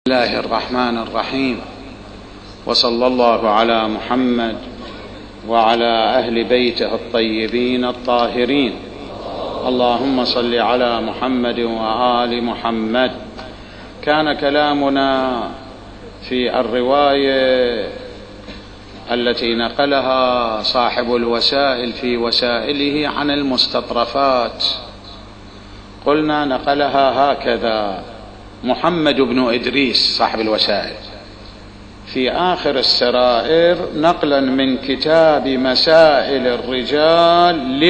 الله الرحمن الرحيم، وصلى الله على محمد وعلى أهل بيته الطيبين الطاهرين. اللهم صل على محمد وآل محمد. كان كلامنا في الرواية التي نقلها صاحب الوسائل في وسائله عن المستطرفات. قلنا نقلها هكذا محمد بن إدريس صاحب الوسائل في آخر السرائر نقلا من كتاب مسائل الرجال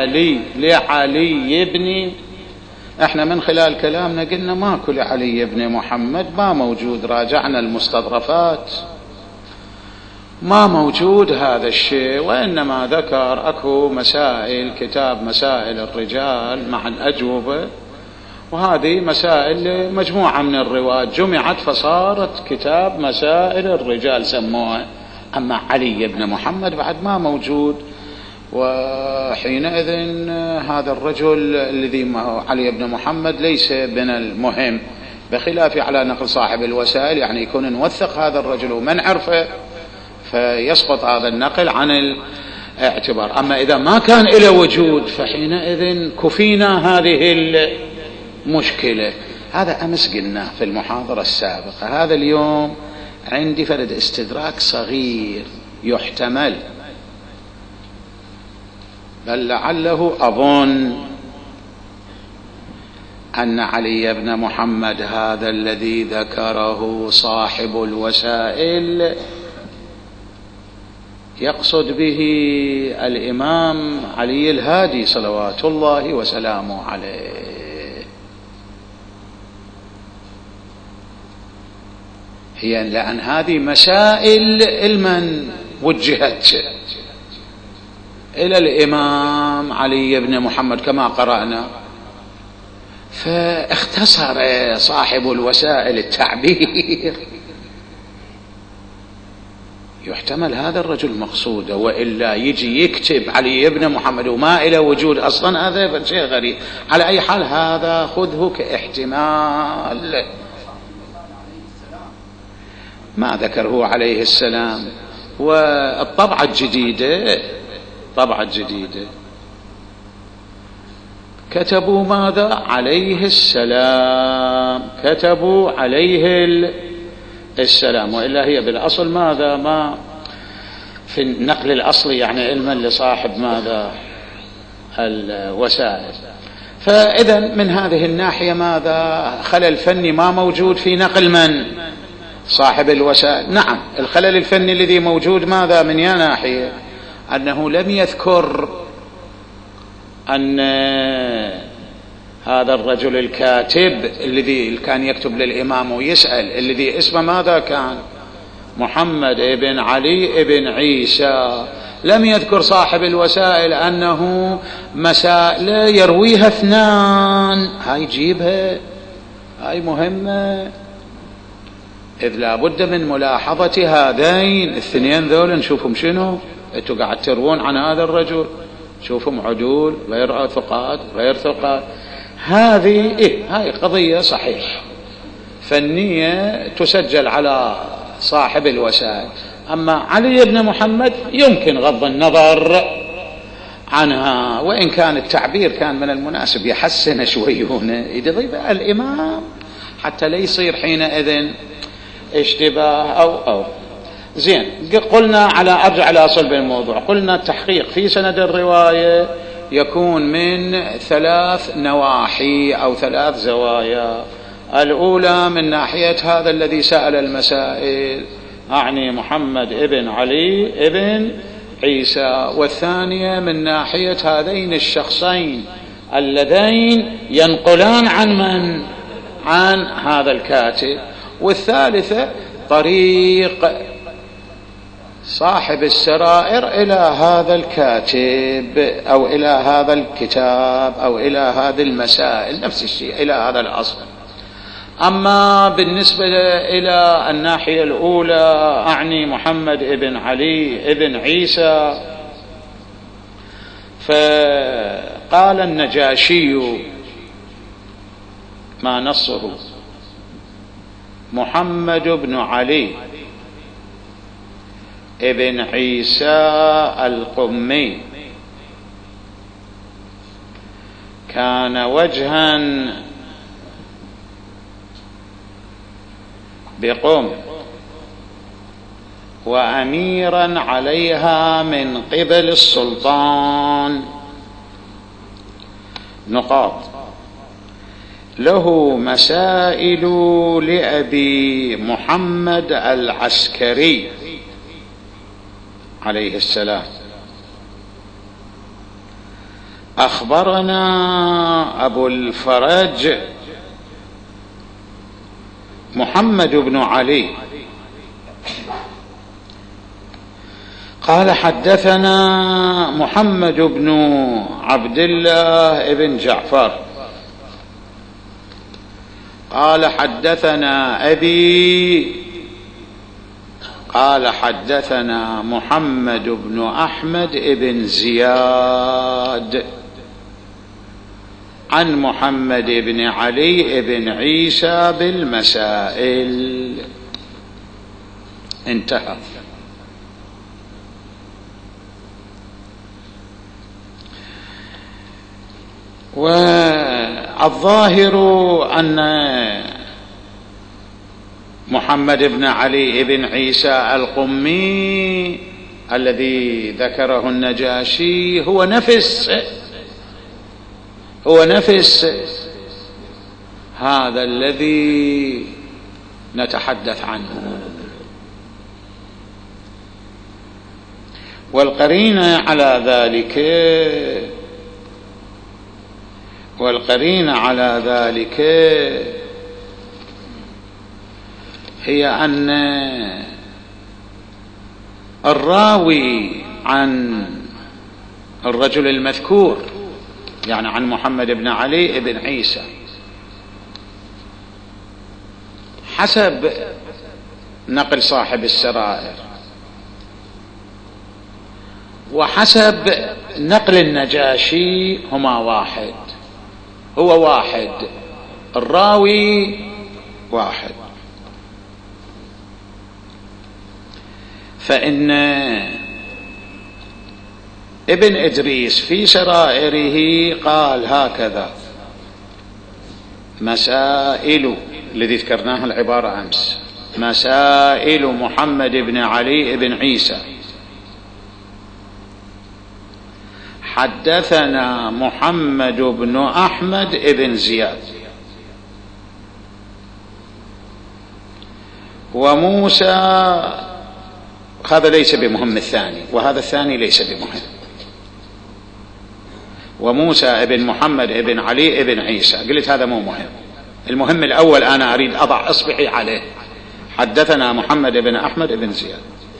لعلي بن. احنا من خلال كلامنا قلنا ماكو لعلي بن محمد، ما موجود. راجعنا المستطرفات ما موجود هذا الشيء، وإنما ذكر أكو مسائل، كتاب مسائل الرجال مع الأجوبة، وهذه مسائل مجموعة من الروايات جمعت فصارت كتاب مسائل الرجال سموها. أما علي بن محمد بعد ما موجود، وحينئذ هذا الرجل الذي علي بن محمد ليس من المهم، بخلاف على نقل صاحب الوسائل، يعني يكون نوثق هذا الرجل ومن عرفه فيسقط هذا النقل عن الاعتبار. أما إذا ما كان إلى وجود فحينئذ كفينا هذه المشكلة. هذا أمس قلنا في المحاضرة السابقة. هذا اليوم عندي فرد استدراك صغير يحتمل، بل لعله أظن أن علي بن محمد هذا الذي ذكره صاحب الوسائل يقصد به الإمام علي الهادي صلوات الله وسلامه عليه. هي لأن هذه مسائل المن وجهت إلى الإمام علي بن محمد كما قرأنا، فاختصر صاحب الوسائل التعبير. يحتمل هذا الرجل مقصوده، وإلا يجي يكتب علي بن محمد وما إلى وجود أصلا، هذا شيء غريب. على أي حال هذا خذه كاحتمال. ما ذكره عليه السلام. والطبعة الجديدة كتبوا ماذا؟ عليه السلام، كتبوا عليه السلام. وإلا هي بالأصل ماذا؟ ما في النقل الأصلي يعني علما لصاحب ماذا؟ الوسائل. فإذا من هذه الناحية ماذا؟ خلل فني ما موجود في نقل من؟ صاحب الوسائل. نعم، الخلل الفني الذي موجود ماذا؟ من يا ناحية؟ أنه لم يذكر أن هذا الرجل الكاتب الذي كان يكتب للإمام ويسأل، الذي اسمه ماذا كان؟ محمد ابن علي ابن عيسى. لم يذكر صاحب الوسائل أنه مسائل يرويها اثنان. هاي جيبها، هاي مهمة، إذ لا بد من ملاحظة هذين الاثنين ذول. نشوفهم شنو؟ انتوا قاعد تروون عن هذا الرجل، شوفهم عدول غير ثقات غير ثقات. هذه هاي قضية صحيح فنية تسجل على صاحب الوسائل. أما علي بن محمد يمكن غض النظر عنها، وإن كان التعبير كان من المناسب يحسن شوي هنا، يضيف الإمام حتى لا يصير حينئذ اشتباه أو زين. قلنا أرجع على صلب الموضوع. قلنا التحقيق في سند الرواية يكون من 3 نواحي أو 3 زوايا. الأولى من ناحية هذا الذي سأل المسائل، أعني محمد ابن علي ابن عيسى. والثانية من ناحية هذين الشخصين اللذين ينقلان عن من؟ عن هذا الكاتب. والثالثة طريق صاحب السرائر إلى هذا الكاتب أو إلى هذا الكتاب أو إلى هذه المسائل، نفس الشيء إلى هذا الأصل. أما بالنسبة إلى الناحية الأولى أعني محمد ابن علي ابن عيسى، فقال النجاشي ما نصه محمد بن علي ابن عيسى القمي كان وجها بقم وأميرا عليها من قبل السلطان. نقاط: له مسائل لأبي محمد العسكري عليه السلام. أخبرنا أبو الفرج محمد بن علي قال حدثنا محمد بن عبد الله بن جعفر قال حدثنا أبي قال حدثنا محمد بن أحمد بن زياد عن محمد بن علي بن عيسى بالمسائل. انتهى. والظاهر أن محمد بن علي بن عيسى القمي الذي ذكره النجاشي هو نفس هذا الذي نتحدث عنه. والقرينة على ذلك هي أن الراوي عن الرجل المذكور يعني عن محمد بن علي بن عيسى حسب نقل صاحب السرائر وحسب نقل النجاشي هما واحد، هو واحد، الراوي واحد. فإن ابن إدريس في سرائره قال هكذا: مسائل الذي ذكرناها العبارة أمس، مسائل محمد بن علي بن عيسى حدثنا محمد بن أحمد بن زياد وموسى. هذا ليس بمهم الثاني، وهذا الثاني ليس بمهم. وموسى بن محمد بن علي بن عيسى، قلت هذا مو مهم، المهم الأول أنا أريد أضع إصبعي عليه. حدثنا محمد بن أحمد بن زياد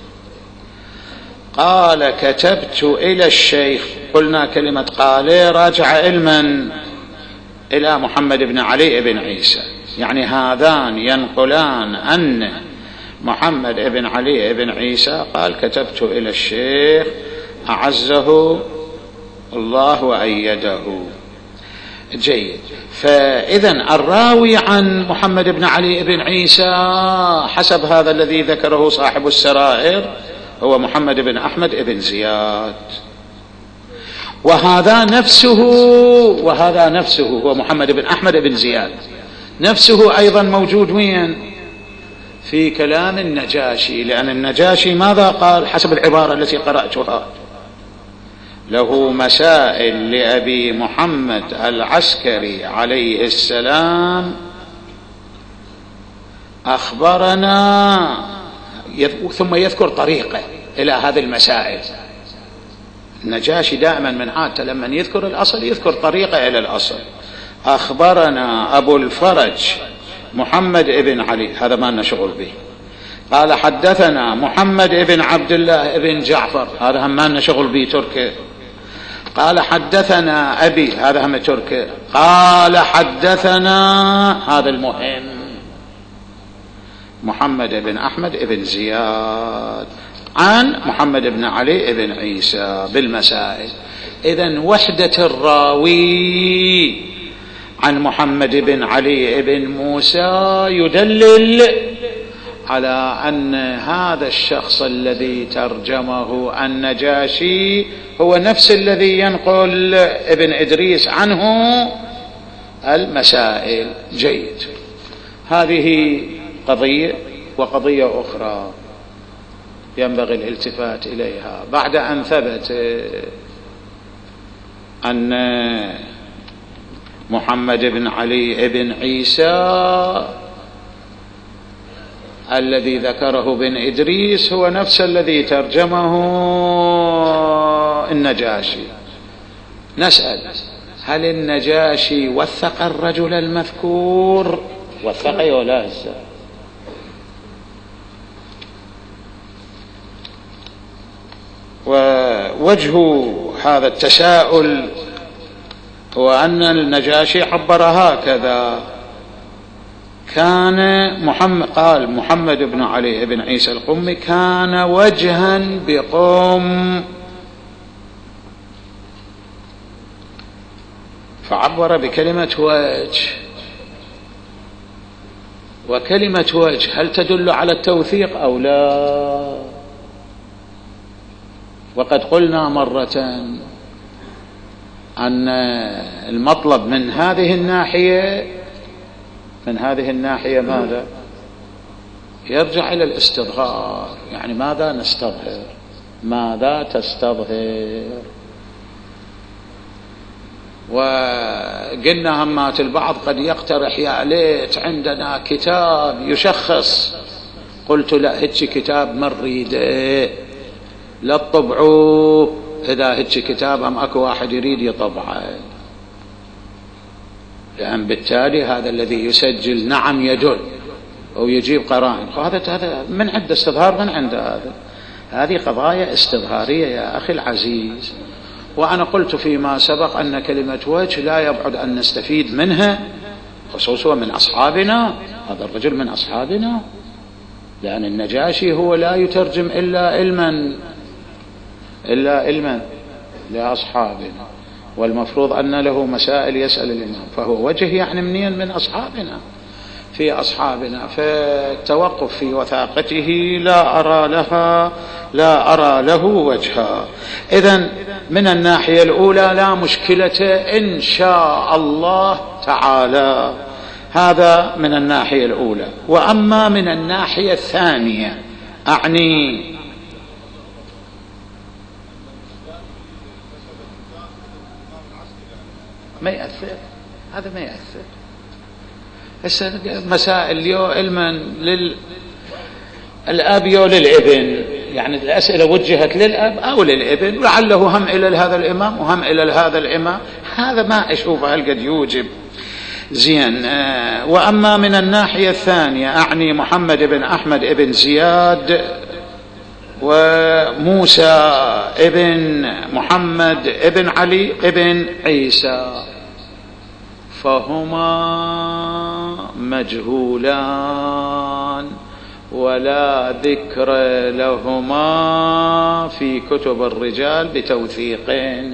قال كتبت إلى الشيخ. قلنا كلمة قال راجع علما إلى محمد بن علي بن عيسى، يعني هذان ينقلان أن محمد بن علي بن عيسى قال كتبت إلى الشيخ أعزه الله وأيده. جيد. فإذا الراوي عن محمد بن علي بن عيسى حسب هذا الذي ذكره صاحب السرائر هو محمد بن أحمد بن زياد، وهذا نفسه هو محمد بن أحمد بن زياد نفسه أيضا موجود وين؟ في كلام النجاشي، لأن النجاشي ماذا قال حسب العبارة التي قرأتها؟ له مسائل لأبي محمد العسكري عليه السلام أخبرنا، ثم يذكر طريقه إلى هذه المسائل. النجاشي دائما من عادته لما يذكر الأصل يذكر طريقه إلى الأصل. أخبرنا أبو الفرج محمد بن علي، هذا ما لنا شغل به. قال حدثنا محمد بن عبد الله بن جعفر، هذا هم ما لنا شغل به، تركي. قال حدثنا أبي، هذا هم تركي. قال حدثنا، هذا المهم، محمد بن أحمد بن زياد عن محمد بن علي بن عيسى بالمسائل. إذن وحدة الراوي عن محمد بن علي بن موسى يدلل على أن هذا الشخص الذي ترجمه النجاشي هو نفس الذي ينقل ابن إدريس عنه المسائل. جيد. هذه قضية. وقضية أخرى ينبغي الالتفات إليها بعد أن ثبت أن محمد بن علي بن عيسى الذي ذكره بن إدريس هو نفس الذي ترجمه النجاشي. نسأل: هل النجاشي وثق الرجل المذكور؟ وثقه ولا هسه؟ ووجه هذا التساؤل هو أن النجاشي عبر هكذا: كان محمد بن علي بن عيسى القمي كان وجها بقوم، فعبر بكلمة وجه. وكلمة وجه هل تدل على التوثيق أو لا؟ وقد قلنا مرة أن المطلب من هذه الناحية ماذا؟ يرجع إلى الاستظهار. يعني ماذا نستظهر؟ ماذا تستظهر؟ وقلنا همات البعض قد يقترح: يا ليت عندنا كتاب يشخص. قلت: لا، هيك كتاب ما نريده، لا تطبعوه. إذا هيك كتاب هم أكو واحد يريد يطبعه، لأن بالتالي هذا الذي يسجل نعم يدل أو يجيب قرائن. هذا من عنده استظهار، من عنده هذه قضايا استظهارية يا أخي العزيز. وأنا قلت فيما سبق أن كلمة وجه لا يبعد أن نستفيد منها، خصوصا من أصحابنا. هذا الرجل من أصحابنا، لأن النجاشي هو لا يترجم إلا علما لأصحابنا، والمفروض أن له مسائل يسأل الإمام، فهو وجه يعني منين؟ من أصحابنا، في أصحابنا. فالتوقف في وثاقته لا أرى له وجها. إذن من الناحية الأولى لا مشكلة إن شاء الله تعالى، هذا من الناحية الأولى. وأما من الناحية الثانية، أعني ما يأثر، هذا ما يأثر. هسه مسائل يو علما للأب يو للابن، يعني الأسئلة وجهت للأب أو للابن، لعله هم إلى هذا الإمام وهم إلى هذا الإمام، هذا ما أشوفه هل قد يوجب. زين. وأما من الناحية الثانية، أعني محمد بن أحمد بن زياد وموسى ابن محمد ابن علي ابن عيسى، فهما مجهولان ولا ذكر لهما في كتب الرجال بتوثيق.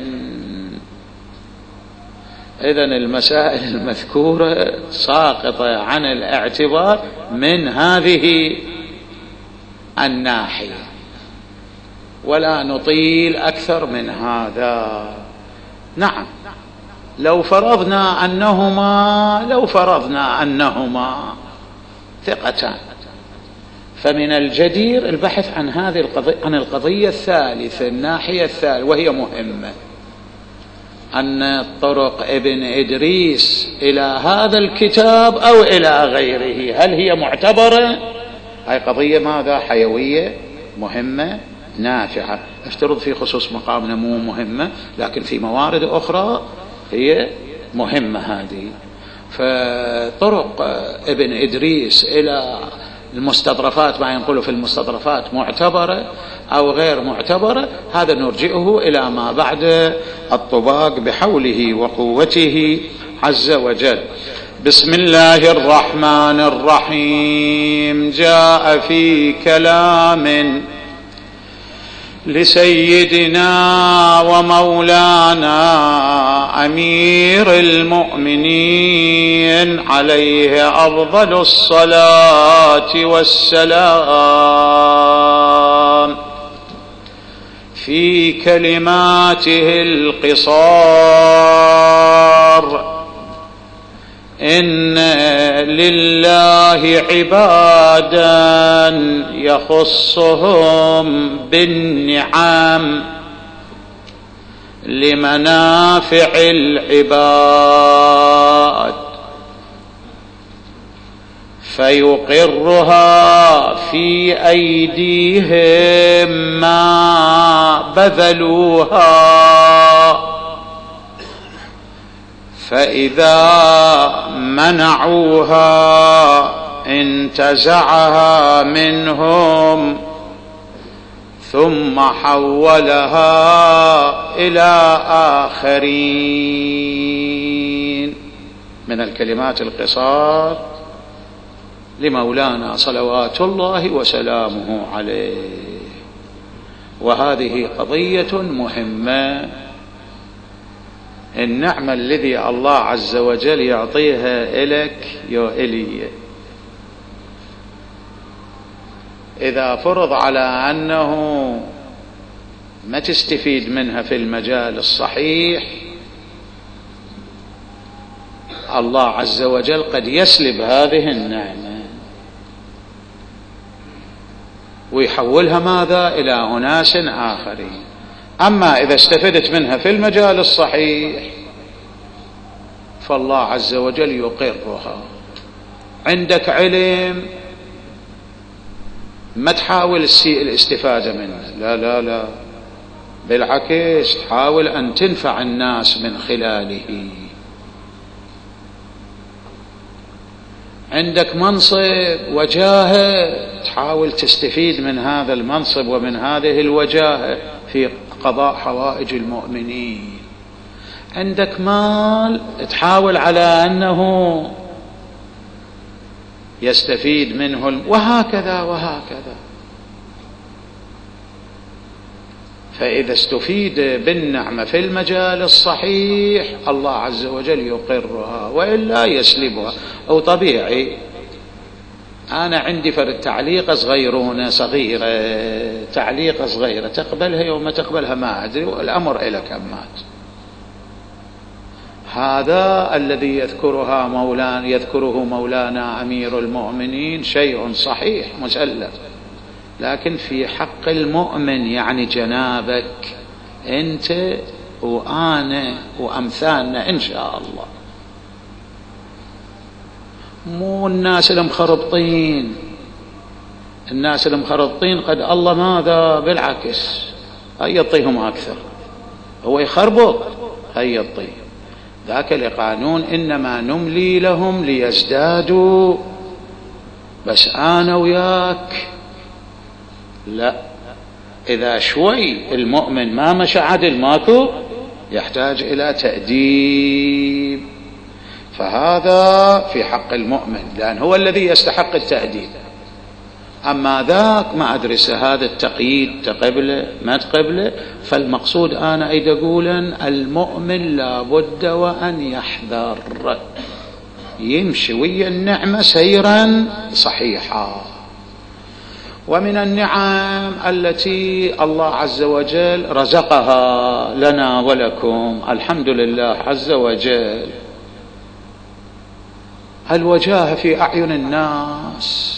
إذن المسائل المذكورة ساقطة عن الاعتبار من هذه الناحية، ولا نطيل أكثر من هذا. نعم، لو فرضنا أنهما ثقتان، فمن الجدير البحث عن هذه القضية، عن القضية الثالثة، الناحية الثالثة، وهي مهمة، أن طرق ابن إدريس إلى هذا الكتاب أو إلى غيره هل هي معتبرة؟ هاي قضية ماذا؟ حيوية، مهمة، نافعة. افترض في خصوص مقامنا مو مهمة، لكن في موارد أخرى هي مهمة هذه. فطرق ابن إدريس إلى المستطرفات، ما ينقله في المستطرفات، معتبرة أو غير معتبرة، هذا نرجئه إلى ما بعد الطباق بحوله وقوته عز وجل. بسم الله الرحمن الرحيم. جاء في كلام لسيدنا ومولانا أمير المؤمنين عليه أفضل الصلاة والسلام في كلماته القصار: إن لله عبادا يخصهم بالنعم لمنافع العباد، فيقرها في أيديهم ما بذلوها، فإذا منعوها انتزعها منهم ثم حولها إلى آخرين. من الكلمات القصار لمولانا صلوات الله وسلامه عليه. وهذه قضية مهمة. النعمة الذي الله عز وجل يعطيها إلك يا إلي، إذا فرض على أنه ما تستفيد منها في المجال الصحيح، الله عز وجل قد يسلب هذه النعمة ويحولها ماذا؟ إلى أناس آخرين. أما إذا استفدت منها في المجال الصحيح فالله عز وجل يقرها. عندك علم ما تحاول تسيء الاستفادة منه، لا لا لا، بالعكس تحاول أن تنفع الناس من خلاله. عندك منصب وجاهة، تحاول تستفيد من هذا المنصب ومن هذه الوجاهة في قضاء حوائج المؤمنين. عندك مال، تحاول على أنه يستفيد منه، وهكذا وهكذا. فإذا استفيد بالنعمة في المجال الصحيح الله عز وجل يقرها، وإلا يسلبها. أو طبيعي أنا عندي فرد تعليقة صغيرونة صغيرة، تعليقة صغيرة، تقبلها يوم ما تقبلها ما أدري، والأمر إلك أمات. هذا الذي يذكره مولانا أمير المؤمنين شيء صحيح مسلم، لكن في حق المؤمن يعني جنابك أنت وأنا وأمثالنا إن شاء الله، مو الناس المخربطين. الناس المخربطين قد الله ماذا؟ بالعكس هيا يعطيهم أكثر، هو يخربط هيا يعطيه. ذاك لقانون إنما نملي لهم ليزدادوا، بس أنا وياك لا. إذا شوي المؤمن ما مشى عدل ماكو، يحتاج إلى تأديب. فهذا في حق المؤمن لأن هو الذي يستحق التأديب. أما ذاك ما أدري هذا التقييد تقبله ما تقبله. فالمقصود أنا أيد أقولا المؤمن لا بد وأن يحذر، يمشي ويا النعمة سيرا صحيحا. ومن النعم التي الله عز وجل رزقها لنا ولكم الحمد لله عز وجل الوجاهة في أعين الناس.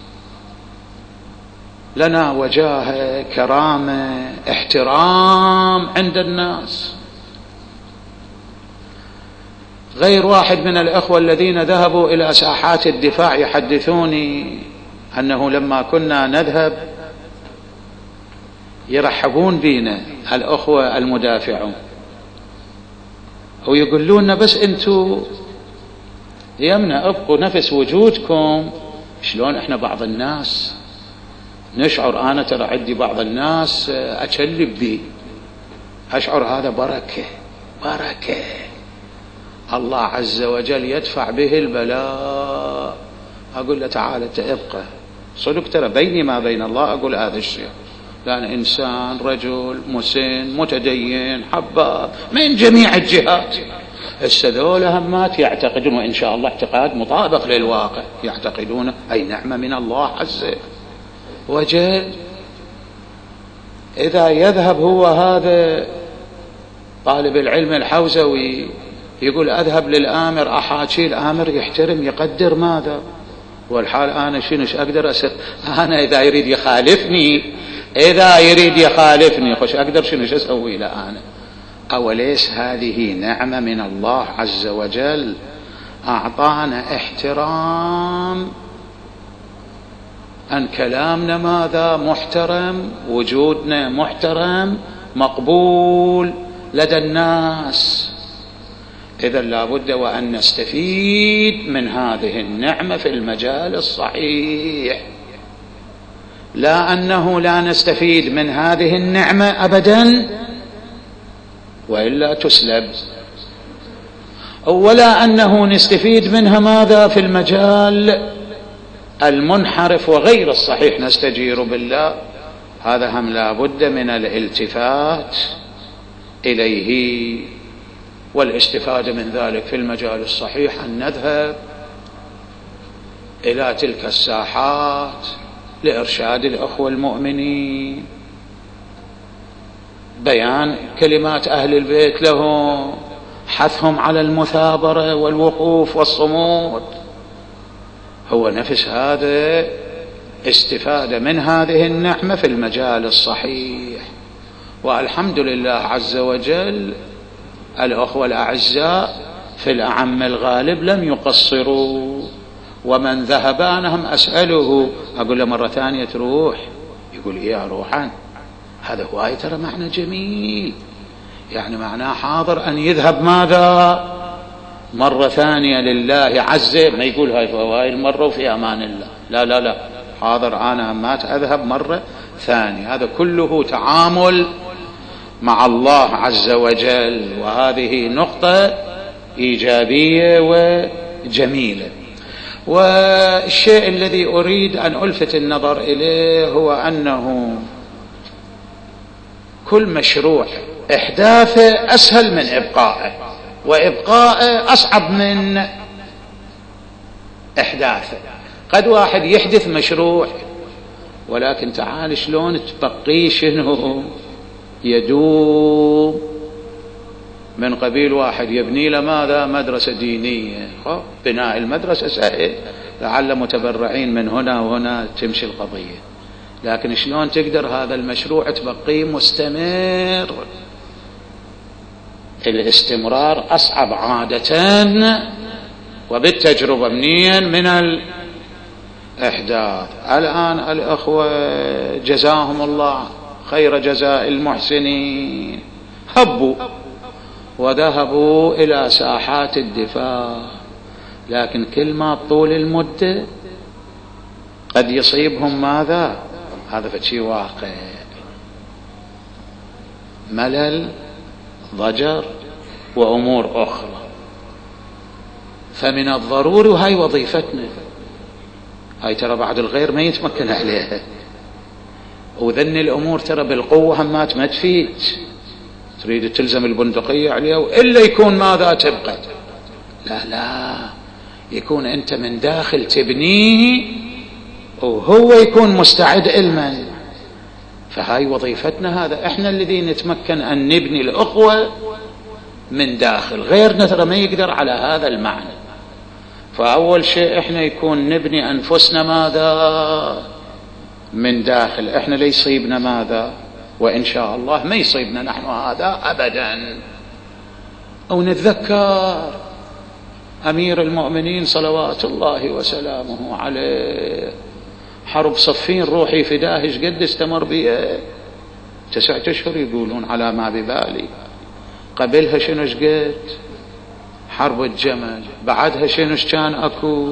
لنا وجاهة، كرامة، احترام عند الناس. غير واحد من الأخوة الذين ذهبوا إلى ساحات الدفاع يحدثوني أنه لما كنا نذهب يرحبون بنا الأخوة المدافعون ويقولون لنا بس أنتوا يمنا ابقوا نفس وجودكم. شلون احنا بعض الناس نشعر، أنا ترى عندي بعض الناس أتشلب به، أشعر هذا بركة بركة الله عز وجل يدفع به البلاء. أقول له تعال ابقى، صدق ترى بيني ما بين الله أقول هذا الشيء، لأن إنسان رجل مسن متدين حباب من جميع الجهات. السذول همات يعتقدون، وإن شاء الله اعتقاد مطابق للواقع، يعتقدون أي نعمة من الله عز وجل. إذا يذهب هو هذا طالب العلم الحوزوي يقول أذهب للآمر أحاكي، الآمر يحترم يقدر ماذا، والحال أنا شنوش أقدر أنا إذا يريد يخالفني خوش أقدر شنوش أسوي له أنا. أوليس هذه نعمة من الله عز وجل؟ أعطانا احترام، أن كلامنا ماذا محترم، وجودنا محترم مقبول لدى الناس. إذا لابد وأن نستفيد من هذه النعمة في المجال الصحيح، لا أنه لا نستفيد من هذه النعمة أبدا وإلا تسلب، ولا أنه نستفيد منها ماذا في المجال المنحرف وغير الصحيح نستجير بالله. هذا هم لا بد من الالتفات إليه والاستفادة من ذلك في المجال الصحيح، أن نذهب إلى تلك الساحات لإرشاد الأخوة المؤمنين، بيان كلمات أهل البيت لهم، حثهم على المثابرة والوقوف والصمود. هو نفس هذا استفادة من هذه النعمة في المجال الصحيح. والحمد لله عز وجل الأخوة الأعزاء في الأعم الغالب لم يقصروا، ومن ذهب أنا هم أسأله أقول له مرة ثانية تروح؟ يقول إيه أروحا. هذا هو ترى معنى جميل، يعني معناه حاضر أن يذهب ماذا مرة ثانية لله عز، ما يقول هاي المرة وفي أمان الله، لا لا لا، حاضر أنا همات أذهب مرة ثانية. هذا كله تعامل مع الله عز وجل، وهذه نقطة إيجابية وجميلة. والشيء الذي أريد أن ألفت النظر إليه هو أنه كل مشروع إحداثه أسهل من إبقائه، وإبقائه أصعب من إحداثه. قد واحد يحدث مشروع ولكن تعال شلون تبقيه شنو يدوم. من قبيل واحد يبني له ماذا مدرسة دينية، بناء المدرسة سهل، لعل متبرعين من هنا وهنا تمشي القضية، لكن شلون تقدر هذا المشروع تبقيه مستمر؟ الاستمرار أصعب عادة وبالتجربة منين من الإحداث. الآن الأخوة جزاهم الله خير جزاء المحسنين هبوا وذهبوا إلى ساحات الدفاع، لكن كل ما طول المدة قد يصيبهم ماذا؟ هذا فشي واقع، ملل، ضجر، وأمور أخرى. فمن الضروري، وهي وظيفتنا، هاي ترى بعد الغير ما يتمكن عليها، وذن الأمور ترى بالقوة همات ما تفيد، تريد تلزم البندقية عليها وإلا يكون ماذا تبقى. لا لا، يكون أنت من داخل تبنيه وهو يكون مستعد علما. فهاي وظيفتنا، هذا احنا الذي نتمكن أن نبني الأخوة من داخل، غيرنا ترى ما يقدر على هذا المعنى. فأول شيء احنا يكون نبني أنفسنا ماذا من داخل، احنا لا يصيبنا ماذا، وإن شاء الله ما يصيبنا نحن هذا أبدا. أو نتذكر أمير المؤمنين صلوات الله وسلامه عليه، حرب صفين روحي فداه قد استمر بيه 9 أشهر يقولون على ما ببالي. قبلها شنوش قد حرب الجمل، بعدها شنوش كان أكو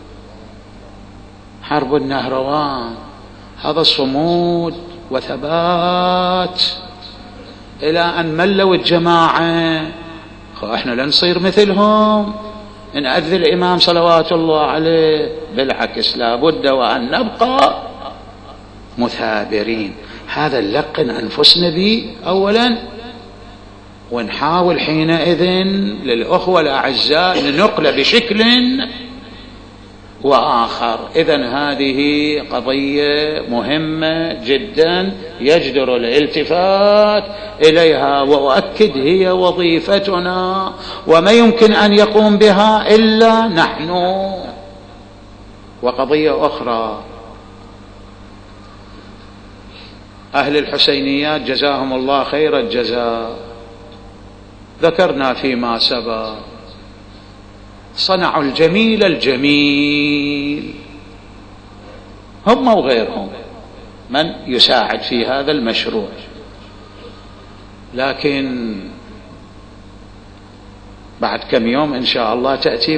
حرب النهروان. هذا صمود وثبات إلى أن ملوا الجماعة. احنا لا نصير مثلهم نأذي الإمام صلوات الله عليه، بالعكس لا بد وأن نبقى مثابرين. هذا نلقن أنفسنا به أولا، ونحاول حينئذ للأخوة الأعزاء لنقل بشكل وآخر. إذن هذه قضية مهمة جدا يجدر الالتفات إليها، وأؤكد هي وظيفتنا، وما يمكن أن يقوم بها إلا نحن. وقضية أخرى، أهل الحسينيات جزاهم الله خير الجزاء، ذكرنا فيما سبق صنعوا الجميل الجميل، هم وغيرهم من يساعد في هذا المشروع. لكن بعد كم يوم إن شاء الله تأتي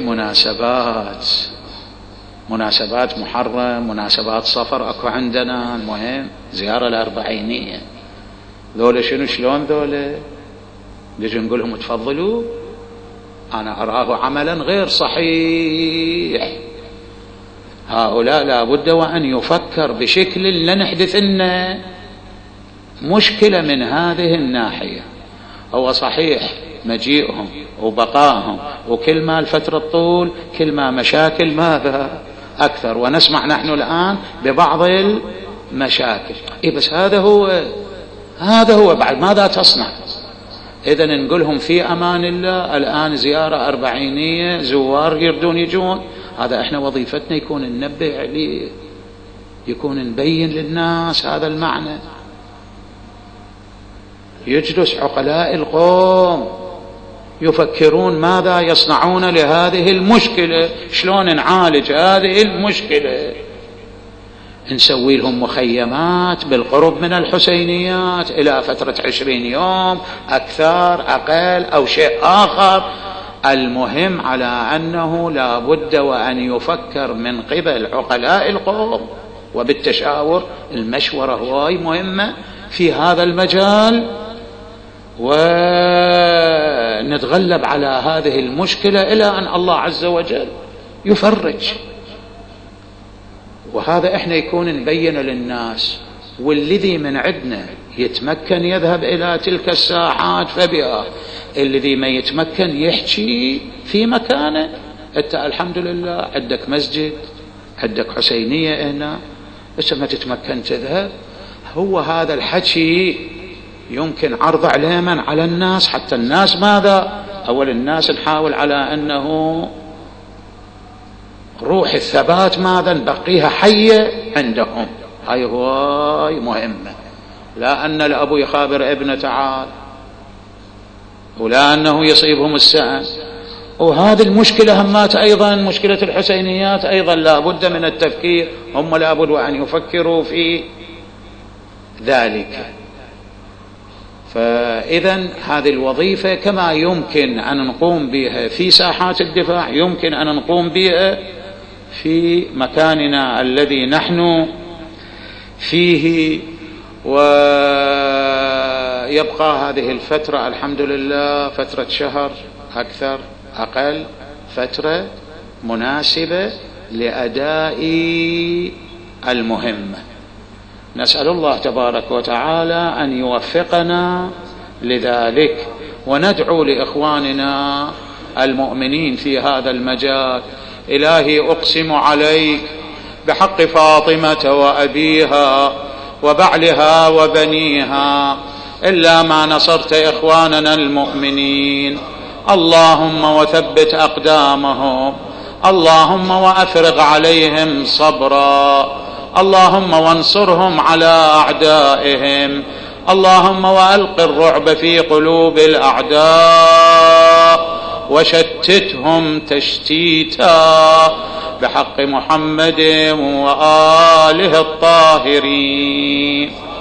مناسبات محرم، مناسبات صفر أكو عندنا، المهم زيارة الأربعينية. ذولا شنو شلون ذولا نجي نقول لهم تفضلوا؟ أنا أراه عملا غير صحيح. هؤلاء لا بد وأن يفكر بشكل لا نحدث لنا مشكلة من هذه الناحية. هو صحيح مجيئهم وبقائهم وكل ما الفترة طول كل ما مشاكل ماذا أكثر، ونسمع نحن الآن ببعض المشاكل. بس هذا هو بعد ماذا تصنع؟ إذن نقولهم في أمان الله، الآن زيارة أربعينية، زوار يردون يجون، هذا إحنا وظيفتنا يكون ننبه عليه، يكون نبين للناس هذا المعنى. يجلس عقلاء القوم يفكرون ماذا يصنعون لهذه المشكلة، شلون نعالج هذه المشكلة. نسوي لهم مخيمات بالقرب من الحسينيات إلى فترة 20 يوم، أكثر أقل أو شيء آخر. المهم على أنه لا بد وأن يفكر من قبل عقلاء القوم وبالتشاور. المشورة هواي مهمة في هذا المجال، ونتغلب على هذه المشكلة إلى أن الله عز وجل يفرج. وهذا إحنا يكون نبين للناس، والذي من عندنا يتمكن يذهب إلى تلك الساحات فبها، الذي ما يتمكن يحكي في مكانه. أنت الحمد لله عندك مسجد، عندك حسينية هنا، بس ما تتمكن تذهب. هو هذا الحكي يمكن عرض عليما على الناس، حتى الناس ماذا؟ أول الناس نحاول على أنه روح الثبات ماذا نبقيها حية عندهم. هاي هواي مهمة، لا أن الأبو يخابر ابنه تعال، ولا أنه يصيبهم السأم. وهذه المشكلة همات أيضا، مشكلة الحسينيات أيضا لا بد من التفكير، هم لا بد وأن يفكروا في ذلك. فإذا هذه الوظيفة كما يمكن أن نقوم بها في ساحات الدفاع، يمكن أن نقوم بها في مكاننا الذي نحن فيه. ويبقى هذه الفترة الحمد لله فترة شهر أكثر أقل، فترة مناسبة لأداء المهمة. نسأل الله تبارك وتعالى أن يوفقنا لذلك، وندعو لإخواننا المؤمنين في هذا المجال. إلهي أقسم عليك بحق فاطمة وأبيها وبعلها وبنيها إلا ما نصرت إخواننا المؤمنين، اللهم وثبت أقدامهم، اللهم وأفرغ عليهم صبرا، اللهم وانصرهم على أعدائهم، اللهم وألق الرعب في قلوب الأعداء وشتتهم تشتيتا بحق محمد وآله الطاهرين.